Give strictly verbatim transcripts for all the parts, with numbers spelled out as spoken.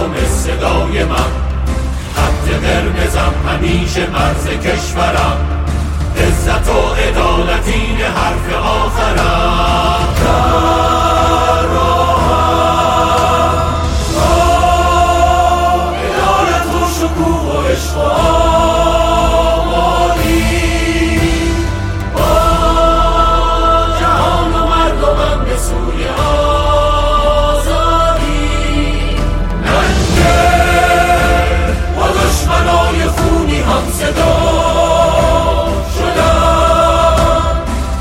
مردم صدای من، خط قرمزم همیشه مرز کشورم، عزت و عدالت این حرف آخرم. در راهم راه عدالت و شکوه و عشق و آبادی، با جهان و مردمم به سوی آزادی. ننگه و دشمنای خونی هم صدا شدن،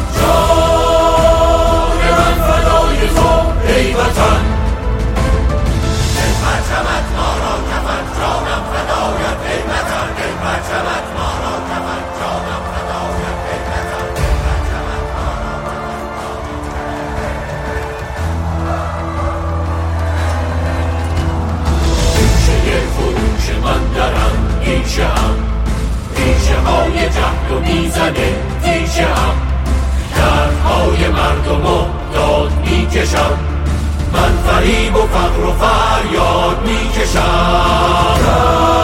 جان من فدای تو ای وطن. ای پرچمت ما را کفن، جانم فدایت ای وطن. ای پرچمت ما را کفن، جانم فدایت ای وطن. ای پرچمت ما را کفن. ریشه خروش من درم ریشه ام، ریشه های جهل و میزنه تیشه ام، دردهای مردم و داد میکشم، من فریب و فقر و فریاد میکشم.